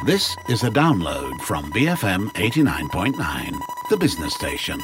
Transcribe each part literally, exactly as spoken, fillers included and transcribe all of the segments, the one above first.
This is a download from B F M eighty-nine point nine, the business station.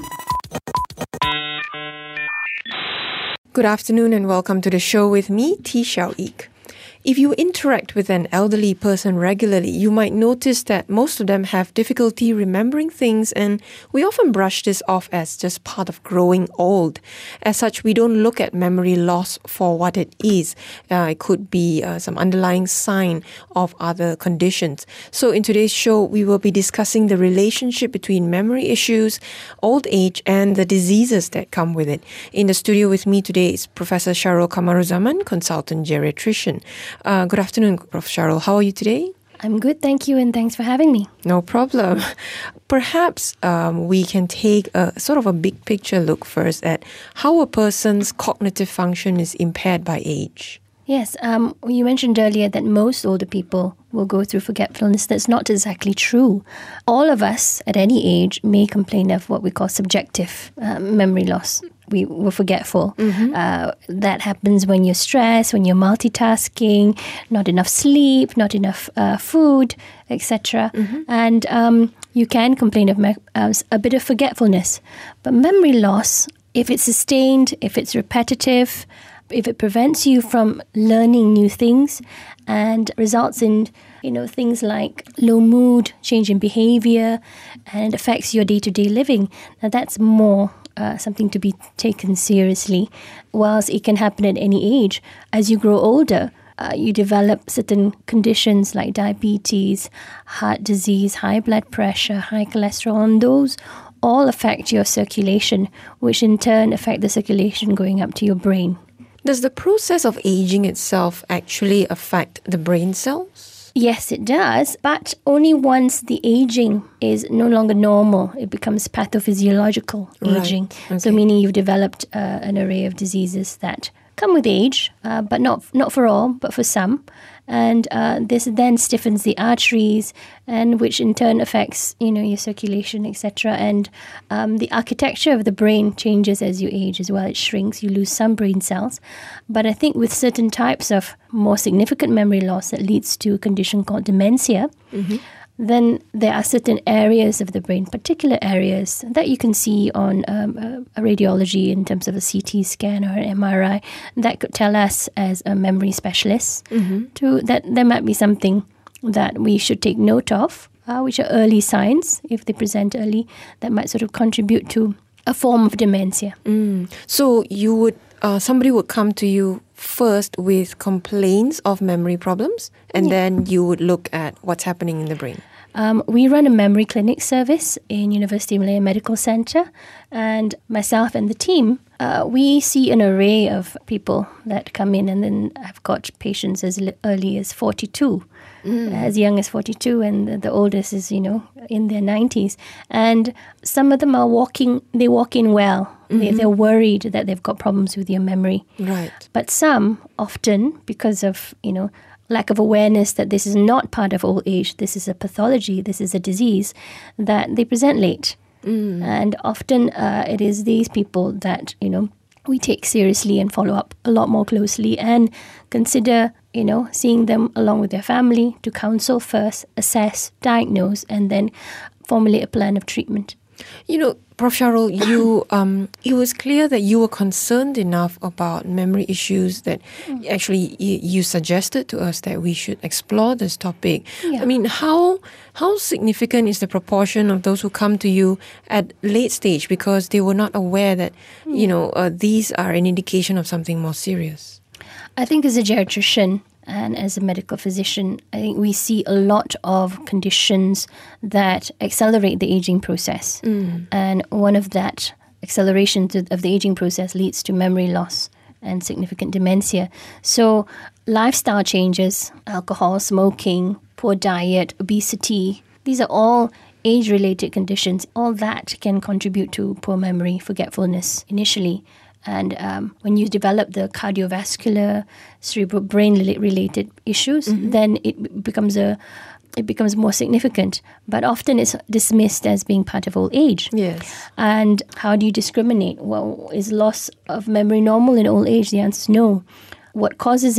Good afternoon and welcome to the show with me, T. Xiao Ik. If you interact with an elderly person regularly, you might notice that most of them have difficulty remembering things, and we often brush this off as just part of growing old. As such, we don't look at memory loss for what it is. Uh, it could be uh, some underlying sign of other conditions. So in today's show, we will be discussing the relationship between memory issues, old age, and the diseases that come with it. In the studio with me today is Professor Sharul Kamaruzaman, consultant geriatrician. Uh, good afternoon, Professor Sharul. How are you today? I'm good, thank you, and thanks for having me. No problem. Perhaps um, we can take a sort of a big picture look first at how a person's cognitive function is impaired by age. Yes, um, you mentioned earlier that most older people will go through forgetfulness. That's not exactly true. All of us at any age may complain of what we call subjective uh, memory loss. We were forgetful. Mm-hmm. Uh, that happens when you're stressed, when you're multitasking, not enough sleep, not enough uh, food, et cetera. Mm-hmm. And um, you can complain of me- uh, a bit of forgetfulness. But memory loss, if it's sustained, if it's repetitive, if it prevents you from learning new things and results in, you know, things like low mood, change in behavior, and it affects your day-to-day living, now that's more uh, something to be taken seriously. Whilst it can happen at any age, as you grow older, uh, you develop certain conditions like diabetes, heart disease, high blood pressure, high cholesterol, and those all affect your circulation, which in turn affect the circulation going up to your brain. Does the process of aging itself actually affect the brain cells? Yes, it does, but only once the aging is no longer normal. It becomes pathophysiological aging. Right. Okay. So meaning you've developed uh, an array of diseases that come with age, uh, but not not for all, but for some. And uh, this then stiffens the arteries, and which in turn affects, you know, your circulation, et cetera. And um, the architecture of the brain changes as you age as well. It shrinks. You lose some brain cells. But I think with certain types of more significant memory loss that leads to a condition called dementia, mm-hmm. then there are certain areas of the brain, particular areas that you can see on um, a, a radiology in terms of a C T scan or an M R I that could tell us as a memory specialist mm-hmm. to, that there might be something that we should take note of, uh, which are early signs, if they present early, that might sort of contribute to a form of dementia. Mm. So you would, uh, somebody would come to you first with complaints of memory problems, and yeah. then you would look at what's happening in the brain. Um, we run a memory clinic service in University of Malaya Medical Centre, and myself and the team, uh, we see an array of people that come in, and then I've got patients as early as forty-two, mm. as young as forty-two, and the, the oldest is, you know, in their nineties. And some of them are walking, they walk in well. Mm-hmm. They, they're worried that they've got problems with their memory. Right. But some, often, because of, you know, lack of awareness that this is not part of old age, this is a pathology, this is a disease, that they present late. Mm. And often uh, it is these people that, you know, we take seriously and follow up a lot more closely and consider, you know, seeing them along with their family to counsel first, assess, diagnose, and then formulate a plan of treatment. You know, Professor Sharul, you, um, it was clear that you were concerned enough about memory issues that mm. actually you, you suggested to us that we should explore this topic. Yeah. I mean, how how significant is the proportion of those who come to you at late stage because they were not aware that, mm. you know, uh, these are an indication of something more serious? I think as a geriatrician, and as a medical physician, I think we see a lot of conditions that accelerate the aging process. Mm. And one of that acceleration to, of the aging process leads to memory loss and significant dementia. So lifestyle changes, alcohol, smoking, poor diet, obesity, these are all age-related conditions. All that can contribute to poor memory, forgetfulness initially. And um, when you develop the cardiovascular, cerebral brain related issues, mm-hmm. then it becomes a it becomes more significant. But often it's dismissed as being part of old age. Yes. And how do you discriminate? Well, is loss of memory normal in old age? The answer is no. What causes it?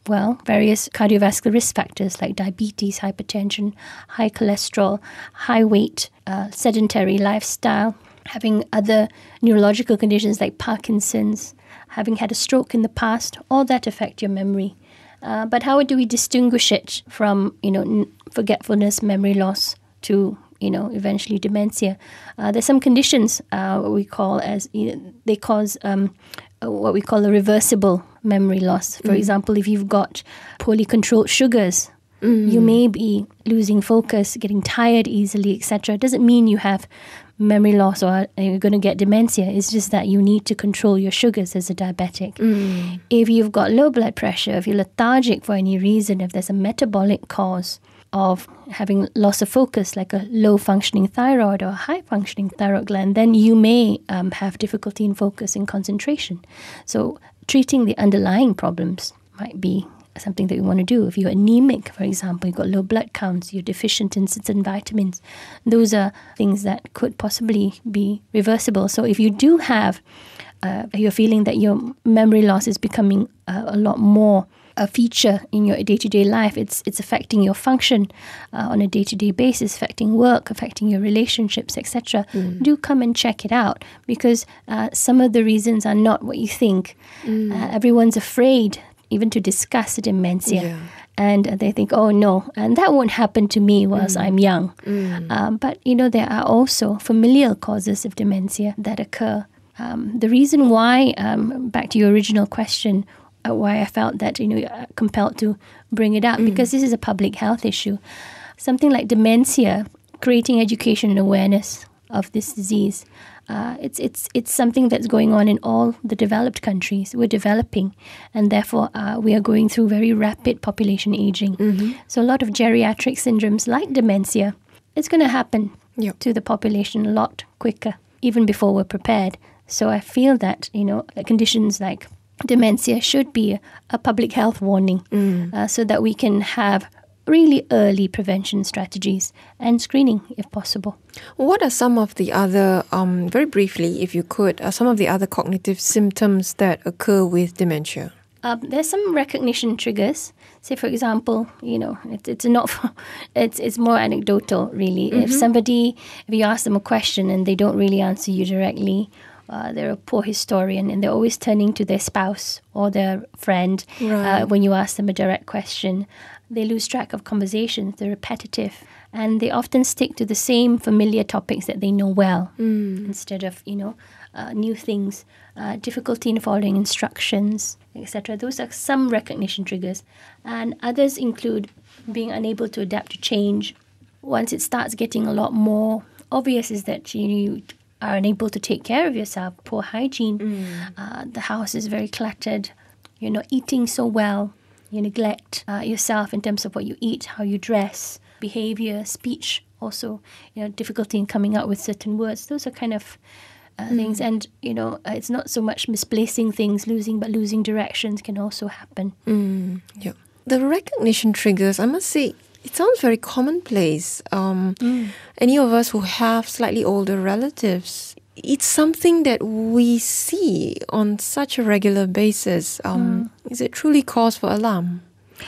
Well, various cardiovascular risk factors like diabetes, hypertension, high cholesterol, high weight, uh, sedentary lifestyle, having other neurological conditions like Parkinson's, having had a stroke in the past, all that affect your memory. Uh, but how do we distinguish it from, you know, n- forgetfulness, memory loss to, you know, eventually dementia? Uh, there's some conditions uh, what we call as, you know, they cause um, what we call a reversible memory loss. For mm. example, if you've got poorly controlled sugars, mm. you may be losing focus, getting tired easily, et cetera. It doesn't mean you have memory loss or you're going to get dementia. It's just that you need to control your sugars as a diabetic. Mm. If you've got low blood pressure, if you're lethargic for any reason, if there's a metabolic cause of having loss of focus, like a low-functioning thyroid or a high-functioning thyroid gland, then you may um, have difficulty in focus and concentration. So treating the underlying problems might be something that you want to do. If you're anemic, for example, you've got low blood counts, you're deficient in certain vitamins, those are things that could possibly be reversible. So if you do have, uh, you're feeling that your memory loss is becoming uh, a lot more a feature in your day-to-day life, it's it's affecting your function uh, on a day-to-day basis, affecting work, affecting your relationships, et cetera. Mm. Do come and check it out, because uh, some of the reasons are not what you think. Mm. Uh, everyone's afraid even to discuss dementia. Yeah. And they think, oh, no, and that won't happen to me whilst mm. I'm young. Mm. Um, but, you know, there are also familial causes of dementia that occur. Um, the reason why, um, back to your original question, uh, why I felt that, you know, uh, compelled to bring it up, mm. because this is a public health issue. Something like dementia, creating education and awareness of this disease, Uh, it's it's it's something that's going on in all the developed countries. We're developing, and therefore uh, we are going through very rapid population aging. Mm-hmm. So a lot of geriatric syndromes like dementia, it's going to happen yep. to the population a lot quicker, even before we're prepared. So I feel that, you know, conditions like dementia should be a, a public health warning, mm. uh, so that we can have really early prevention strategies and screening if possible. What are some of the other, um, very briefly, if you could, are some of the other cognitive symptoms that occur with dementia? Um, there's some recognition triggers. Say, for example, you know, it's it's not, it's it's more anecdotal, really. Mm-hmm. If somebody, if you ask them a question and they don't really answer you directly, Uh, they're a poor historian, and they're always turning to their spouse or their friend right. uh, when you ask them a direct question. They lose track of conversations. They're repetitive, and they often stick to the same familiar topics that they know well mm. instead of, you know, uh, new things. Uh, difficulty in following instructions, et cetera. Those are some recognition triggers, and others include being unable to adapt to change. Once it starts getting a lot more obvious, is that you. you are unable to take care of yourself, poor hygiene, mm. uh, the house is very cluttered, you're not eating so well, you neglect uh, yourself in terms of what you eat, how you dress, behavior, speech, also, you know, difficulty in coming out with certain words. Those are kind of uh, mm. things. And, you know, uh, it's not so much misplacing things, losing, but losing directions can also happen. Mm. Yeah. The recognition triggers, I must say, it sounds very commonplace. Um, mm. Any of us who have slightly older relatives, it's something that we see on such a regular basis. Um, mm. Is it truly cause for alarm?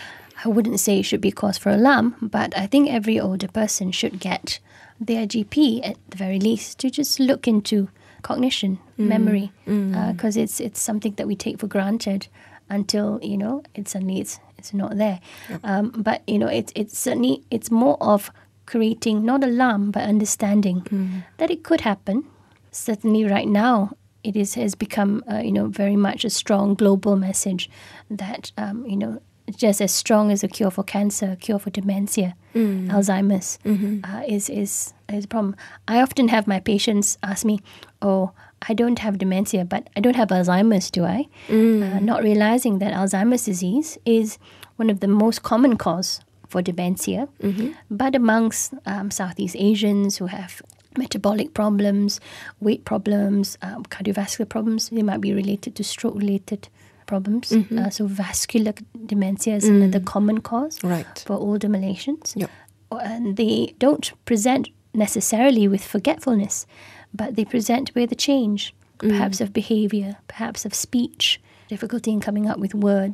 I wouldn't say it should be cause for alarm, but I think every older person should get their G P at the very least to just look into cognition, mm. memory, because mm. uh, it's it's something that we take for granted until, you know, it suddenly it's it's not there. Yep. Um, but, you know, it's it's certainly, it's more of creating, not alarm, but understanding mm. that it could happen. Certainly right now, it is has become, uh, you know, very much a strong global message that, um, you know, just as strong as a cure for cancer, a cure for dementia, mm. Alzheimer's, mm-hmm. uh, is, is, is a problem. I often have my patients ask me, oh, I don't have dementia, but I don't have Alzheimer's, do I? Mm. Uh, not realizing that Alzheimer's disease is one of the most common cause for dementia. Mm-hmm. But amongst um, Southeast Asians who have metabolic problems, weight problems, um, cardiovascular problems, they might be related to stroke-related problems. Mm-hmm. Uh, so vascular dementia is mm. another common cause right. for older Malaysians. Yep. And they don't present necessarily with forgetfulness, but they present with a change, perhaps mm. of behavior, perhaps of speech, difficulty in coming up with words,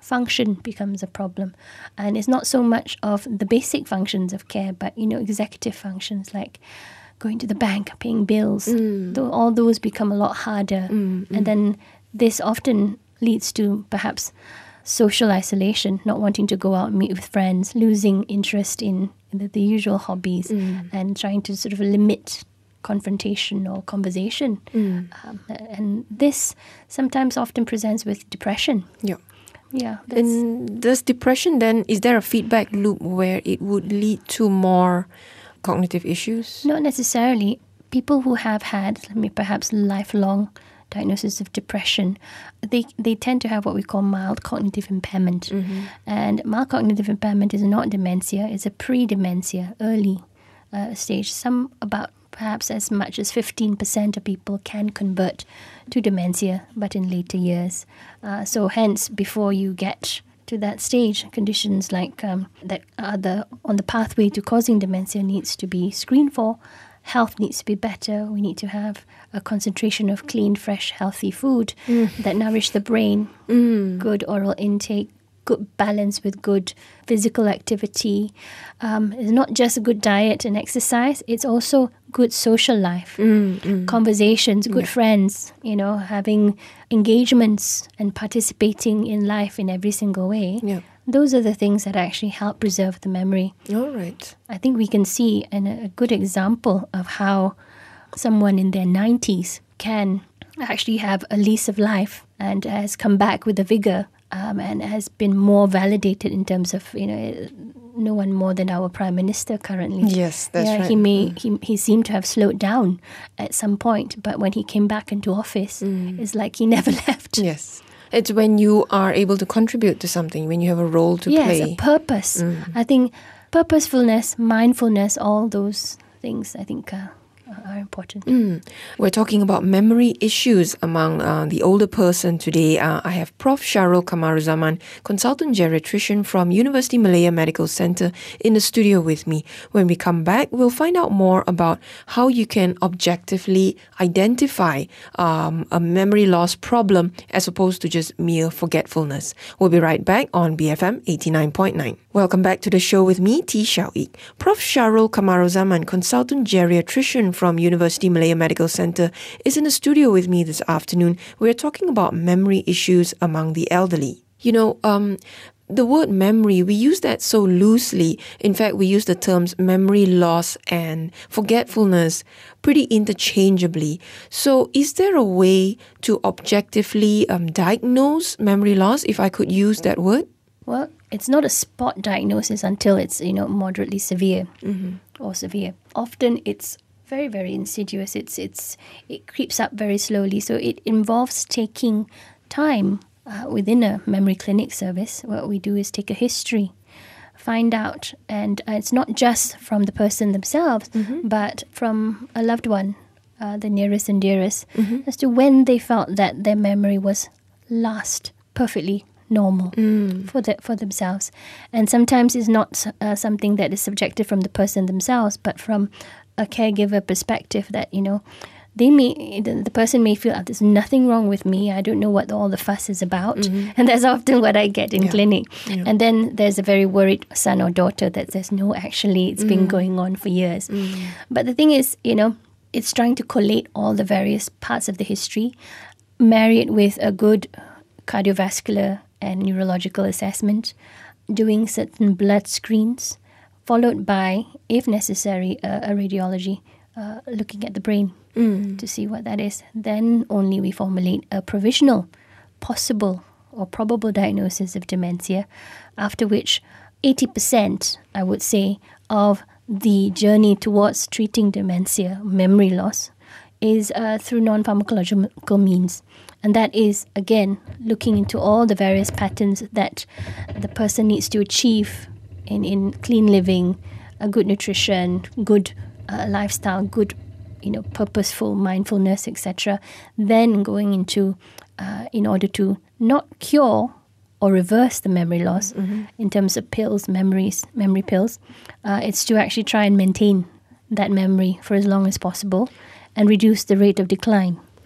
function becomes a problem. And it's not so much of the basic functions of care, but, you know, executive functions like going to the bank, paying bills. Mm. Though all those become a lot harder. Mm, mm. And then this often leads to perhaps social isolation, not wanting to go out and meet with friends, losing interest in the, the usual hobbies, Mm. and trying to sort of limit confrontation or conversation. Mm. Um, and this sometimes often presents with depression. Yeah. Yeah. that's- And does depression then, is there a feedback loop where it would lead to more cognitive issues? Not necessarily. People who have had I mean, perhaps lifelong diagnosis of depression, they they tend to have what we call mild cognitive impairment. And mild cognitive impairment is not dementia, it's a pre-dementia, early uh, stage. Some about perhaps as much as fifteen percent of people can convert to dementia, but in later years. Uh, so hence, before you get to that stage, conditions like um, that are the, on the pathway to causing dementia needs to be screened for. Health needs to be better. We need to have a concentration of clean, fresh, healthy food that nourish the brain, good oral intake, good balance with good physical activity. Um, it's not just a good diet and exercise, it's also good social life, conversations, good friends, you know, having engagements and participating in life in every single way. Yeah. Those are the things that actually help preserve the memory. All right. I think we can see an, a good example of how someone in their nineties can actually have a lease of life and has come back with a vigor um, and has been more validated in terms of, you know, no one more than our Prime Minister currently. Yes, that's yeah, right. He may he, he seemed to have slowed down at some point, but when he came back into office, it's like he never left. Yes. It's when you are able to contribute to something, when you have a role to yes, play. a purpose. I think purposefulness, mindfulness, all those things, I think, uh, are important. Mm. We're talking about memory issues among uh, the older person today. Uh, I have Professor Syahrul Kamaruzaman, consultant geriatrician from University Malaya Medical Centre, in the studio with me. When we come back, we'll find out more about how you can objectively identify um, a memory loss problem as opposed to just mere forgetfulness. We'll be right back on B F M eighty-nine point nine. Welcome back to the show with me, T. Xiao Ik. Professor Syahrul Kamaruzaman, consultant geriatrician from University Malaya Medical Centre, is in the studio with me this afternoon. We're talking about memory issues among the elderly. You know, um, the word memory, we use that so loosely. In fact, we use the terms memory loss and forgetfulness pretty interchangeably. So is there a way to objectively um, diagnose memory loss, if I could use that word? Well, it's not a spot diagnosis until it's, you know, moderately severe or severe. Often it's very, very insidious. It's it's it creeps up very slowly. So it involves taking time uh, within a memory clinic service. What we do is take a history, find out, and uh, it's not just from the person themselves, but from a loved one, uh, the nearest and dearest, as to when they felt that their memory was last perfectly normal for the, for themselves. And sometimes it's not uh, something that is subjective from the person themselves, but from a caregiver perspective, that, you know, they may the, the person may feel, oh, there's nothing wrong with me, I don't know what all the fuss is about. And that's often what I get in Yeah. clinic. Yeah. And then there's a very worried son or daughter that says, no, actually it's been going on for years. But the thing is, you know, it's trying to collate all the various parts of the history, marry it with a good cardiovascular and neurological assessment, doing certain blood screens, followed by, if necessary, a, a radiology, uh, looking at the brain to see what that is. Then only we formulate a provisional, possible or probable diagnosis of dementia, after which eighty percent, I would say, of the journey towards treating dementia, memory loss, is uh, through non-pharmacological means. And that is, again, looking into all the various patterns that the person needs to achieve in, in clean living, a good nutrition, good uh, lifestyle, good, you know, purposeful mindfulness, et cetera. Then going into, uh, in order to not cure or reverse the memory loss in terms of pills, memories, memory pills, uh, it's to actually try and maintain that memory for as long as possible and reduce the rate of decline.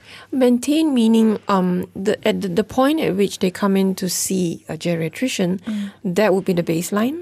Maintain meaning um, the, at the, the point at which they come in to see a geriatrician, mm. that would be the baseline?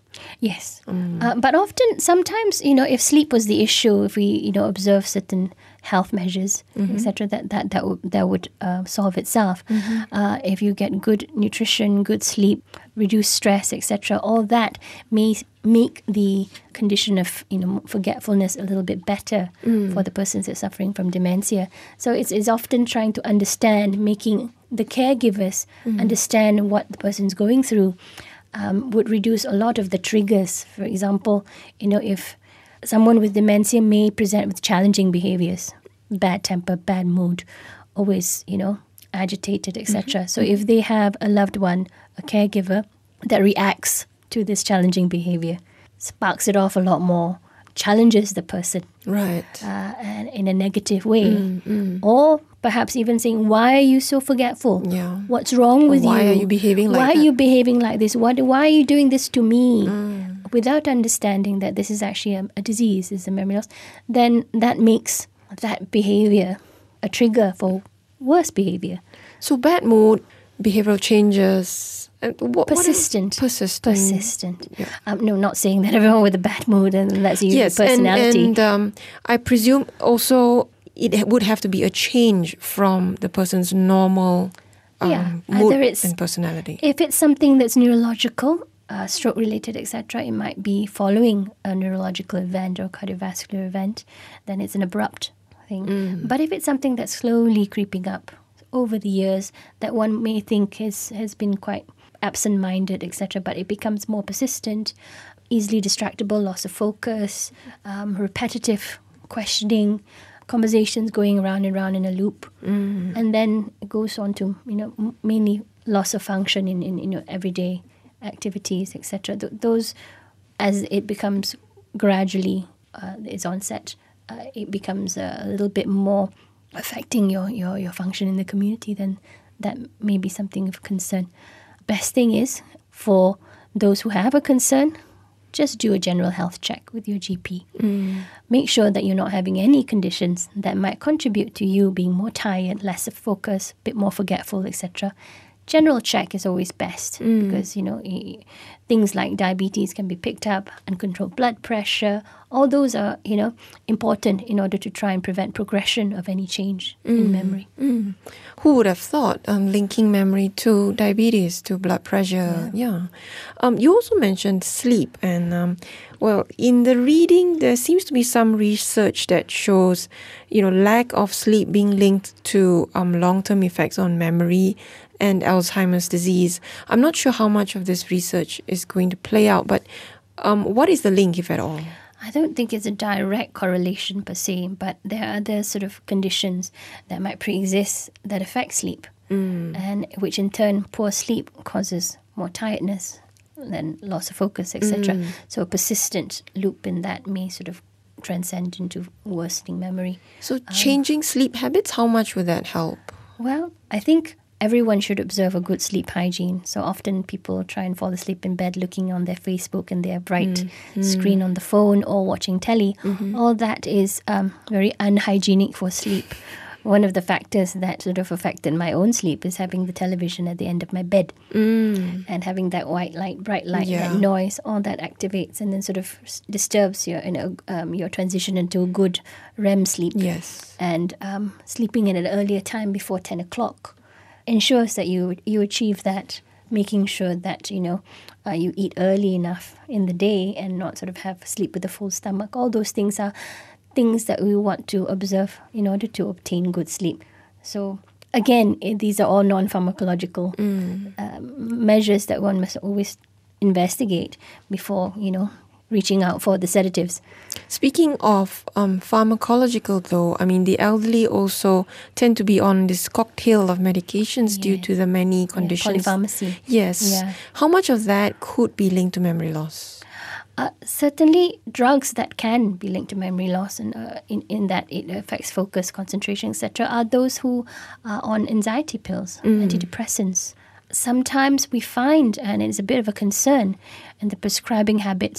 Yes. Mm. Uh, but often, sometimes, you know, if sleep was the issue, if we, you know, observe certain health measures, mm-hmm. et cetera, that that that would that would uh, solve itself. Mm-hmm. Uh, if you get good nutrition, good sleep, reduce stress, et cetera, all that may make the condition of, you know, forgetfulness a little bit better mm. for the persons that are suffering from dementia. So it's it's often trying to understand, making the caregivers mm. understand what the person's going through. Um, would reduce a lot of the triggers. For example, you know, if someone with dementia may present with challenging behaviors, bad temper, bad mood, always, you know, agitated, et cetera. Mm-hmm. So if they have a loved one, a caregiver, that reacts to this challenging behavior, sparks it off a lot more, challenges the person, right, uh, and in a negative way, mm-hmm. or perhaps even saying, why are you so forgetful? Yeah. What's wrong with why you? Why are you behaving like why that? Why are you behaving like this? What, why are you doing this to me? Mm. Without understanding that this is actually a, a disease, is a memory loss, then that makes that behavior a trigger for worse behavior. So bad mood, behavioral changes, uh, what, persistent. What persistent. Persistent. Yeah. Um, no, not saying that everyone with a bad mood and that's usually yes, personality. And, and um, I presume also it would have to be a change from the person's normal um, yeah. mood it's, and personality. If it's something that's neurological, uh, stroke-related, et cetera, it might be following a neurological event or cardiovascular event, then it's an abrupt thing. Mm. But if it's something that's slowly creeping up over the years, that one may think is, has been quite absent-minded, et cetera, but it becomes more persistent, easily distractible, loss of focus, um, repetitive questioning, conversations going around and around in a loop, mm. and then it goes on to, you know, m- mainly loss of function in, in, in your everyday activities, et cetera. Th- those, as it becomes gradually, uh, its onset, uh, it becomes a little bit more affecting your, your, your function in the community, then that may be something of concern. Best thing is, for those who have a concern, just do a general health check with your G P. Mm. Make sure that you're not having any conditions that might contribute to you being more tired, less of focus, a bit more forgetful, et cetera. General check is always best mm. because, you know, things like diabetes can be picked up, uncontrolled blood pressure. All those are, you know, important in order to try and prevent progression of any change mm. in memory. Mm. Who would have thought um, linking memory to diabetes, to blood pressure? Yeah. yeah. Um, you also mentioned sleep. And, um, well, in the reading, there seems to be some research that shows, you know, lack of sleep being linked to um, long-term effects on memory and Alzheimer's disease. I'm not sure how much of this research is going to play out, but um, what is the link, if at all? I don't think it's a direct correlation per se, but there are other sort of conditions that might pre-exist that affect sleep, mm. and which in turn, poor sleep causes more tiredness, then loss of focus, et cetera. Mm. So a persistent loop in that may sort of transcend into worsening memory. So changing um, sleep habits, how much would that help? Well, I think everyone should observe a good sleep hygiene. So often people try and fall asleep in bed looking on their Facebook and their bright mm. screen mm. on the phone or watching telly. Mm-hmm. All that is um, very unhygienic for sleep. One of the factors that sort of affected my own sleep is having the television at the end of my bed mm. and having that white light, bright light, yeah. that noise, all that activates and then sort of disturbs your, you know, um, your transition into a good R E M sleep. Yes. And um, sleeping at an earlier time before ten o'clock ensures that you you achieve that, making sure that, you know, uh, you eat early enough in the day and not sort of have sleep with a full stomach. All those things are things that we want to observe in order to obtain good sleep. So again, these are all non-pharmacological mm. um, measures that one must always investigate before, you know, reaching out for the sedatives. Speaking of um, pharmacological, though, I mean, the elderly also tend to be on this cocktail of medications yes. due to the many conditions. Yeah, polypharmacy. Yes. Yeah. How much of that could be linked to memory loss? Uh, certainly, drugs that can be linked to memory loss, and uh, in, in that it affects focus, concentration, et cetera, are those who are on anxiety pills, mm. antidepressants. Sometimes we find, and it's a bit of a concern, in the prescribing habits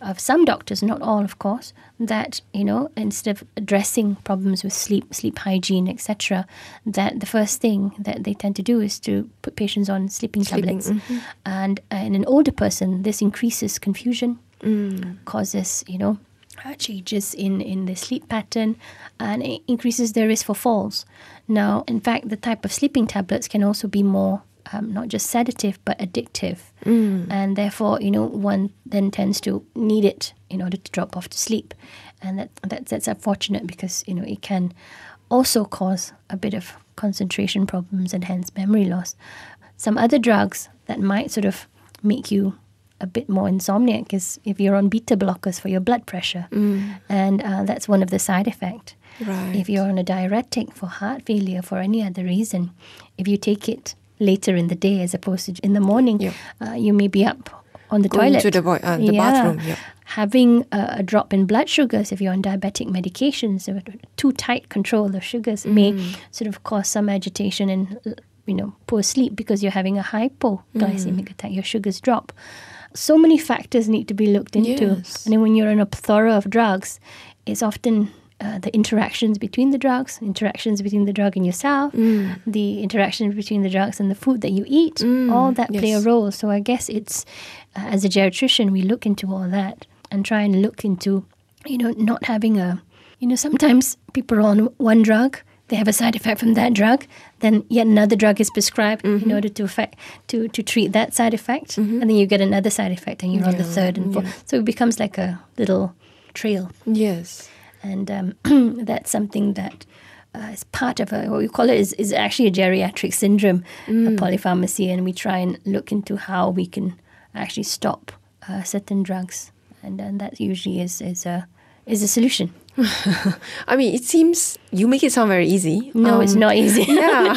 of some doctors, not all, of course, that, you know, instead of addressing problems with sleep, sleep hygiene, et cetera, that the first thing that they tend to do is to put patients on sleeping, Sleeping, tablets. mhm. And uh, in an older person, this increases confusion, causes, you know, uh, changes in, in the sleep pattern, and it increases their risk for falls. Now, in fact, the type of sleeping tablets can also be more Um, not just sedative, but addictive. Mm. And therefore, you know, one then tends to need it in order to drop off to sleep. And that, that that's unfortunate because, you know, it can also cause a bit of concentration problems and hence memory loss. Some other drugs that might sort of make you a bit more insomniac is if you're on beta blockers for your blood pressure. Mm. And uh, that's one of the side effects. Right. If you're on a diuretic for heart failure for any other reason, if you take it later in the day as opposed to in the morning, Yep. uh, you may be up on the Going toilet. to the, bo- uh, the Yeah. bathroom. Yep. Having a, a drop in blood sugars if you're on diabetic medications, or too tight control of sugars may sort of cause some agitation and, you know, poor sleep because you're having a hypoglycemic attack. Your sugars drop. So many factors need to be looked into. Yes. And then when you're on a plethora of drugs, it's often Uh, the interactions between the drugs, interactions between the drug and yourself, mm. the interactions between the drugs and the food that you eat, mm, all that yes. play a role. So I guess it's, uh, as a geriatrician, we look into all that and try and look into, you know, not having a, you know, sometimes people are on one drug, they have a side effect from that drug, then yet another drug is prescribed mm-hmm. in order to affect, to, to treat that side effect, mm-hmm. and then you get another side effect and you're yeah. on the third and fourth. Yeah. So it becomes like a little trail. Yes. And um, that's something that uh, is part of a, what we call it is, is actually a geriatric syndrome, mm. a polypharmacy, and we try and look into how we can actually stop uh, certain drugs, and then that usually is is a is a solution. I mean, it seems you make it sound very easy. No, um, it's not easy. Yeah,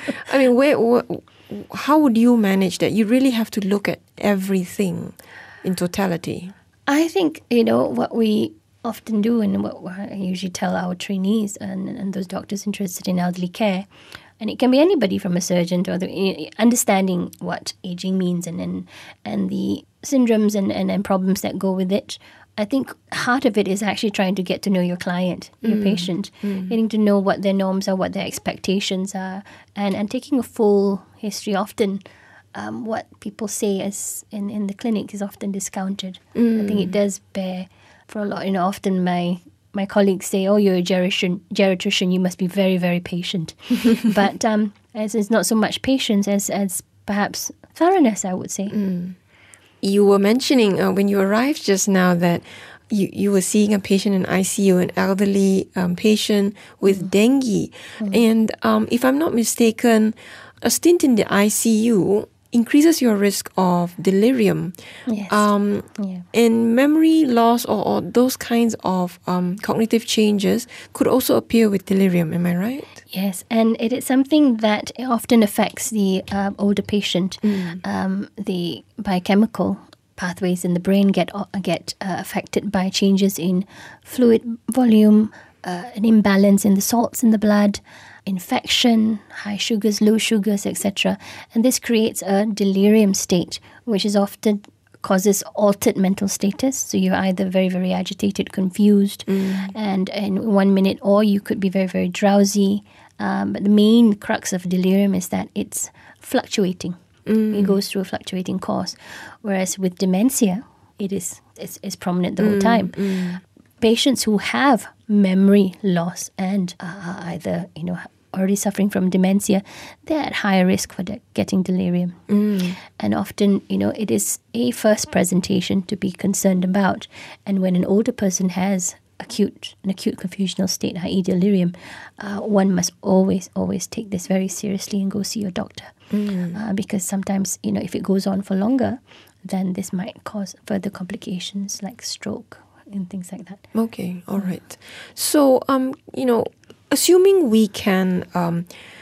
I mean, where, where, how would you manage that? You really have to look at everything in totality. I think, you know, what we often do and what I usually tell our trainees and, and those doctors interested in elderly care, and it can be anybody from a surgeon to other, understanding what aging means and and, and the syndromes and, and, and problems that go with it. I think heart of it is actually trying to get to know your client, your mm. patient, mm. getting to know what their norms are, what their expectations are, and, and taking a full history. Often um, what people say is in, in the clinic is often discounted. Mm. I think it does bear for a lot. You know, often my my colleagues say, "Oh, you're a geriatrician, geriatrician you must be very, very patient." But um, it's, it's not so much patience as, as perhaps thoroughness, I would say. Mm. You were mentioning uh, when you arrived just now that you, you were seeing a patient in I C U, an elderly um, patient with mm. dengue. Mm. And um, if I'm not mistaken, a stint in the I C U increases your risk of delirium. Yes. Um, yeah. And memory loss or, or those kinds of um, cognitive changes could also appear with delirium. Am I right? Yes, and it is something that often affects the uh, older patient. Mm. Um, the biochemical pathways in the brain get uh, get uh, affected by changes in fluid volume, uh, an imbalance in the salts in the blood, infection, high sugars, low sugars, et cetera. And this creates a delirium state, which is often causes altered mental status. So you're either very, very agitated, confused, mm. and in one minute, or you could be very, very drowsy. Um, but the main crux of delirium is that it's fluctuating. Mm. It goes through a fluctuating course. Whereas with dementia, it is it's, it's prominent the whole time. Mm. Patients who have memory loss and uh, either, you know, already suffering from dementia, they're at higher risk for de- getting delirium. Mm. And often, you know, it is a first presentation to be concerned about. And when an older person has acute, an acute confusional state, that is delirium, uh, one must always, always take this very seriously and go see your doctor. Mm. Uh, because sometimes, you know, if it goes on for longer, then this might cause further complications like stroke and things like that. Okay, all right. So, um, you know, assuming we can um,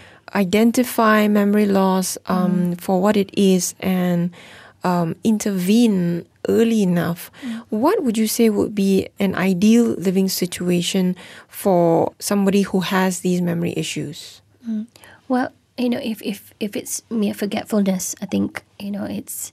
identify memory loss um, mm. for what it is and um, intervene early enough, mm. what would you say would be an ideal living situation for somebody who has these memory issues? Mm. Well, you know, if, if, if it's mere forgetfulness, I think, you know, it's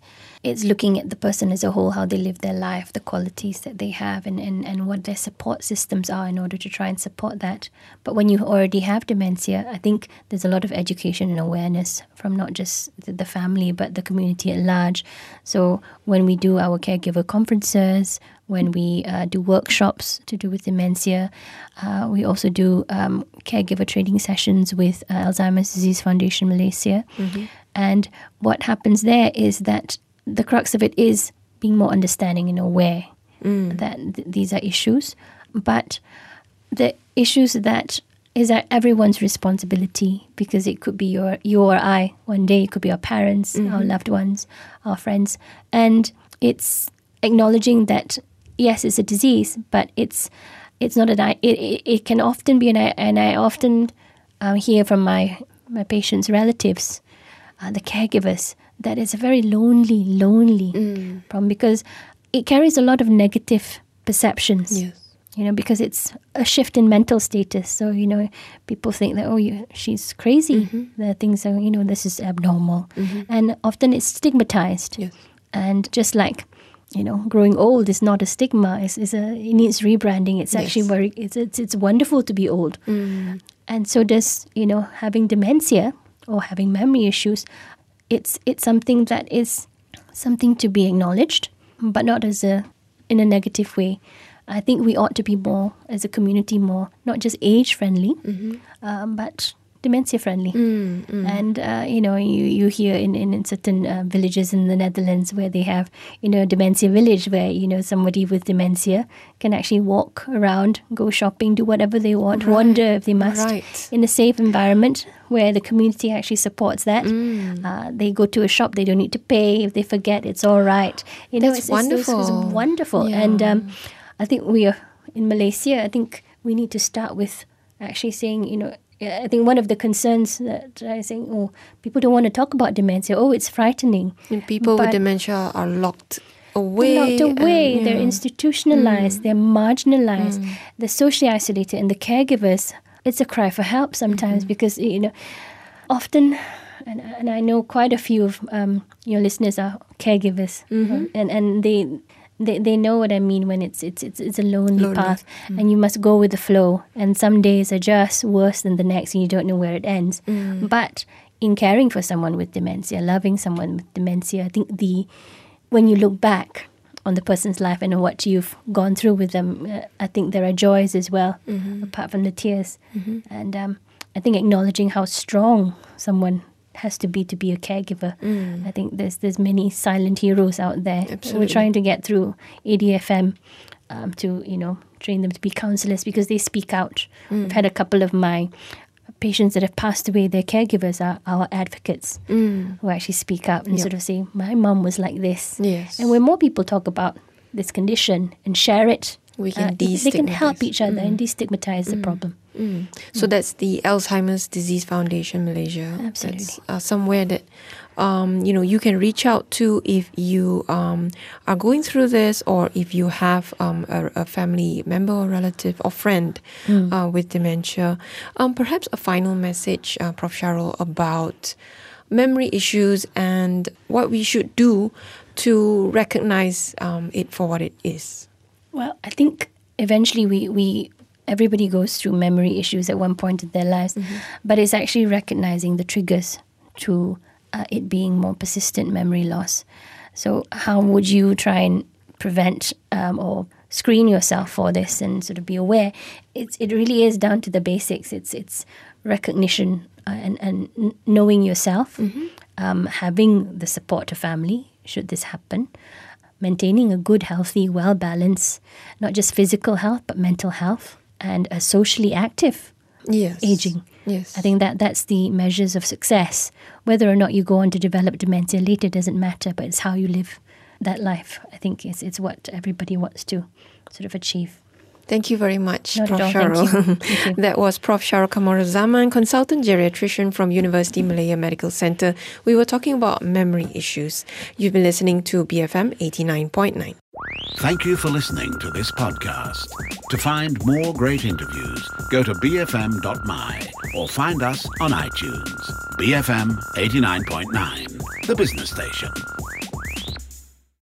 it's looking at the person as a whole, how they live their life, the qualities that they have, and, and, and what their support systems are in order to try and support that. But when you already have dementia, I think there's a lot of education and awareness from not just the family, but the community at large. So when we do our caregiver conferences, when we uh, do workshops to do with dementia, uh, we also do um, caregiver training sessions with uh, Alzheimer's Disease Foundation Malaysia. Mm-hmm. And what happens there is that the crux of it is being more understanding and aware mm. that th- these are issues. But the issues that is everyone's responsibility, because it could be your you or I one day, it could be our parents, mm-hmm. our loved ones, our friends. And it's acknowledging that, yes, it's a disease, but it's it's not an it, it, it can often be, and I, and I often um, hear from my, my patients' relatives, uh, the caregivers, that it's a very lonely, lonely mm. problem, because it carries a lot of negative perceptions. Yes. You know, because it's a shift in mental status. So, you know, people think that, oh, you, she's crazy. Mm-hmm. The things are, you know, this is abnormal. Mm-hmm. And often it's stigmatized. Yes. And just like, you know, growing old is not a stigma. It's, it's a, it needs rebranding. It's yes. actually very, it's, it's, it's wonderful to be old. Mm. And so does, you know, having dementia or having memory issues. It's it's something that is something to be acknowledged, but not as a in a negative way. I think we ought to be more, as a community, more, not just age-friendly, mm-hmm. um, but dementia-friendly. Mm, mm. And, uh, you know, you, you hear in, in, in certain uh, villages in the Netherlands where they have, you know, dementia village where, you know, somebody with dementia can actually walk around, go shopping, do whatever they want, right. wander if they must, right. in a safe environment where the community actually supports that. Mm. Uh, they go to a shop, they don't need to pay. If they forget, it's all right. You know, That's it's, wonderful. It's, it's wonderful. Yeah. And um, I think we are, in Malaysia, I think we need to start with actually saying, you know, I think one of the concerns that I think, oh, people don't want to talk about dementia. Oh, it's frightening. And people but with dementia are locked away. They're locked away. And, yeah. They're institutionalized. Mm. They're marginalized. Mm. They're socially isolated. And the caregivers, it's a cry for help sometimes mm-hmm. because, you know, often, and, and I know quite a few of um, your listeners are caregivers. Mm-hmm. And, and they... They they know what I mean when it's it's it's, it's a lonely, lonely. path mm. and you must go with the flow, and some days are just worse than the next and you don't know where it ends. Mm. But in caring for someone with dementia, loving someone with dementia, I think the when you look back on the person's life and what you've gone through with them, uh, I think there are joys as well, mm-hmm. apart from the tears. Mm-hmm. And um, I think acknowledging how strong someone has to be to be a caregiver. Mm. I think there's there's many silent heroes out there. Absolutely. We're trying to get through A D F M um, to, you know, train them to be counsellors because they speak out. Mm. I've had a couple of my patients that have passed away, their caregivers are our advocates mm. who actually speak out and yep. sort of say, my mum was like this. Yes. And when more people talk about this condition and share it, we can uh, destigmatize. They can help each other mm. and destigmatize mm. the problem. Mm. So mm. that's the Alzheimer's Disease Foundation Malaysia. Absolutely. That's uh, somewhere that um, you know you can reach out to if you um, are going through this, or if you have um, a, a family member or relative or friend mm. uh, with dementia. Um, perhaps a final message, uh, Professor Sharul, about memory issues and what we should do to recognize um, it for what it is. Well, I think eventually we, we everybody goes through memory issues at one point in their lives, mm-hmm. but it's actually recognizing the triggers to uh, it being more persistent memory loss. So how would you try and prevent um, or screen yourself for this and sort of be aware? It's, it really is down to the basics. It's it's recognition uh, and, and knowing yourself, mm-hmm. um, having the support of family should this happen, maintaining a good, healthy, well-balanced, not just physical health, but mental health, and a socially active yes. aging. Yes. I think that that's the measures of success. Whether or not you go on to develop dementia later doesn't matter, but it's how you live that life. I think it's, it's what everybody wants to sort of achieve. Thank you very much, Not Professor Sharul. Thank you. Thank you. That was Professor Sharul Kamaruzaman, consultant geriatrician from University Malaya Medical Centre. We were talking about memory issues. You've been listening to B F M eighty-nine point nine. Thank you for listening to this podcast. To find more great interviews, go to b f m dot m y or find us on iTunes. B F M eighty-nine point nine, the business station.